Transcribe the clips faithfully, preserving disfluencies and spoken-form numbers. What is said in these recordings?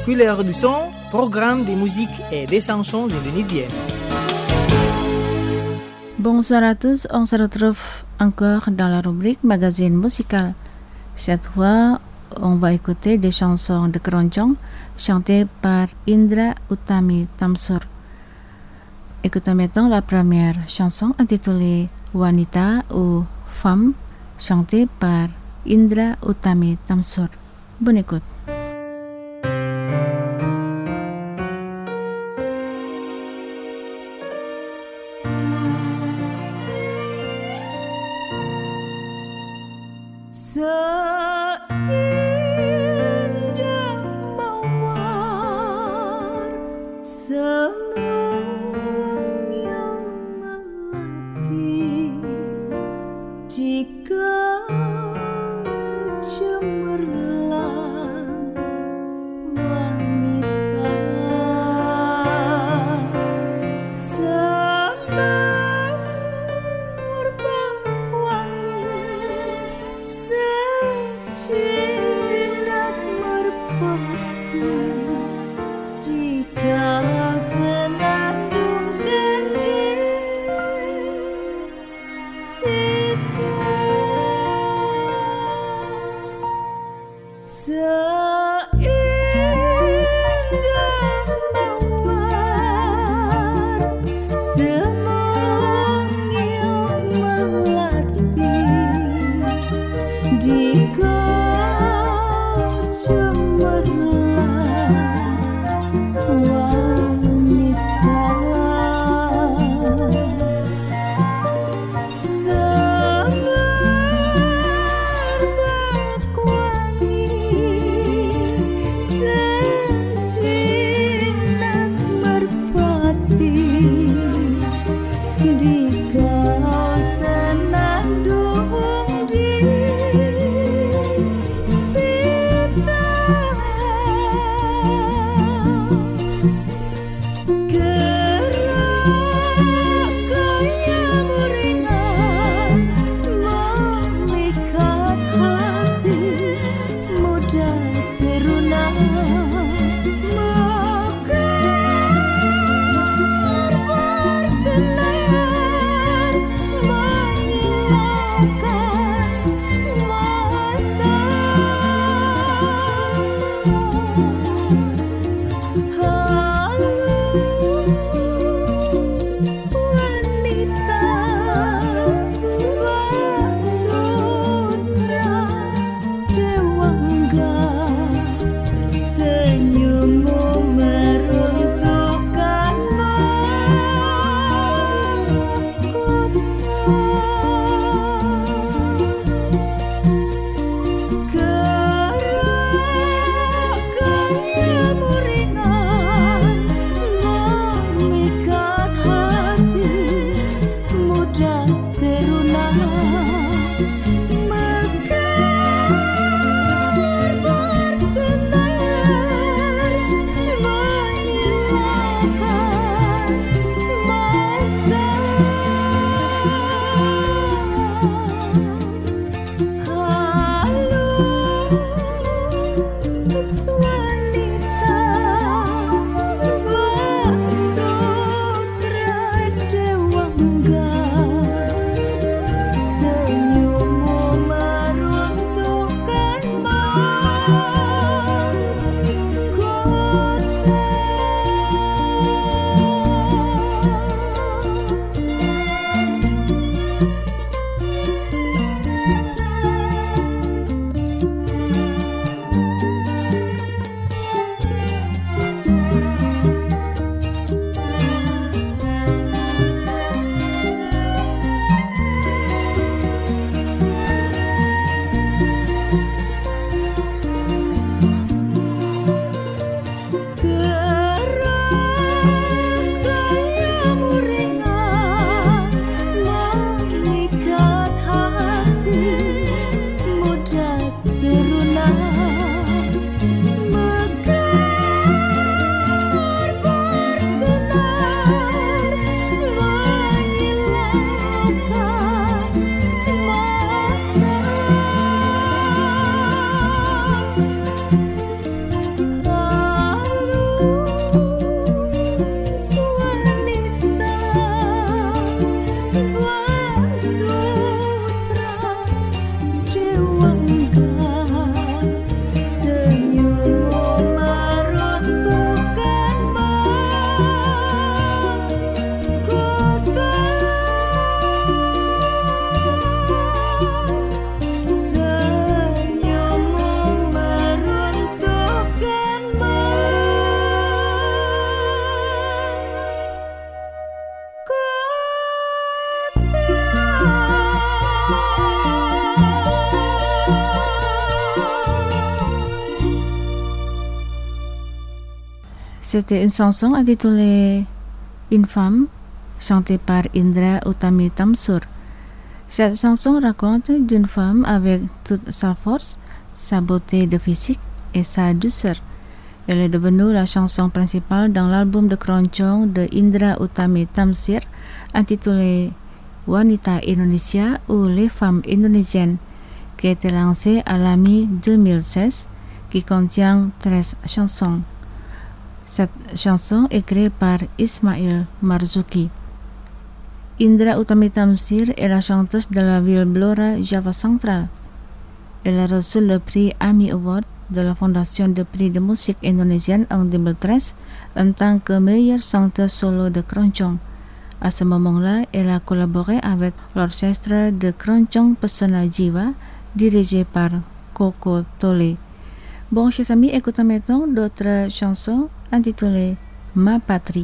Couleur du son, programme de musique et des chansons indonésiennes. Bonsoir à tous, on se retrouve encore dans la rubrique magazine musical. Cette fois, on va écouter des chansons de keroncong chantées par Indra Utami Tamsur. Écoutons maintenant la première chanson intitulée Wanita ou Femme, chantée par Indra Utami Tamsur. Bonne écoute. C'était une chanson intitulée Une femme, chantée par Indra Utami Tamsur. Cette chanson raconte d'une femme avec toute sa force, sa beauté de physique et sa douceur. Elle est devenue la chanson principale dans l'album de keroncong de Indra Utami Tamsir intitulé Wanita Indonesia ou Les femmes indonésiennes, qui a été lancé à la mi-deux mille seize, qui contient treize chansons. Cette chanson est créée par Ismail Marzuki. Indra Utami Tamsir est la chanteuse de la ville Blora, Java central. Elle a reçu le prix AMI Award de la Fondation de prix de musique indonésienne en deux mille treize en tant que meilleure chanteuse solo de keroncong. À ce moment-là, elle a collaboré avec l'orchestre de keroncong Pesona Jiwa dirigé par Koko Tole. Bon, chers amis, écoutons maintenant d'autres chansons intitulées Ma Patrie.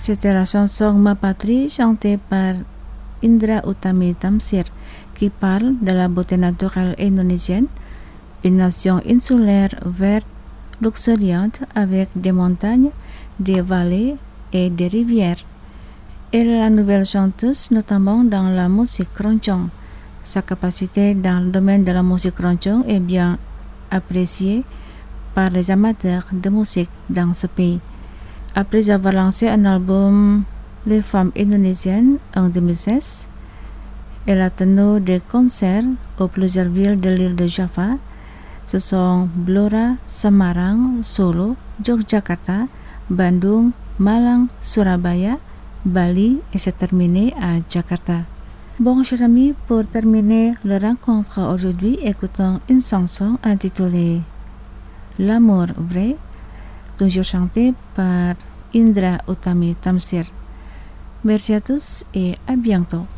C'était la chanson Ma Patrie chantée par Indra Utami Tamsir qui parle de la beauté naturelle indonésienne, une nation insulaire verte, luxuriante avec des montagnes, des vallées et des rivières. Elle est la nouvelle chanteuse notamment dans la musique keroncong. Sa capacité dans le domaine de la musique keroncong est bien appréciée par les amateurs de musique dans ce pays. Après avoir lancé un album Les femmes indonésiennes en deux mille seize, elle a tenu des concerts aux plusieurs villes de l'île de Java. Ce sont Blora, Semarang, Solo, Yogyakarta, Bandung, Malang, Surabaya, Bali et c'est terminé à Jakarta. Bon, chers amis, pour terminer la rencontre aujourd'hui, écoutons une chanson intitulée L'amour vrai, toujours chantée par Indra Utami Tamsir. Merci à tous et à bientôt.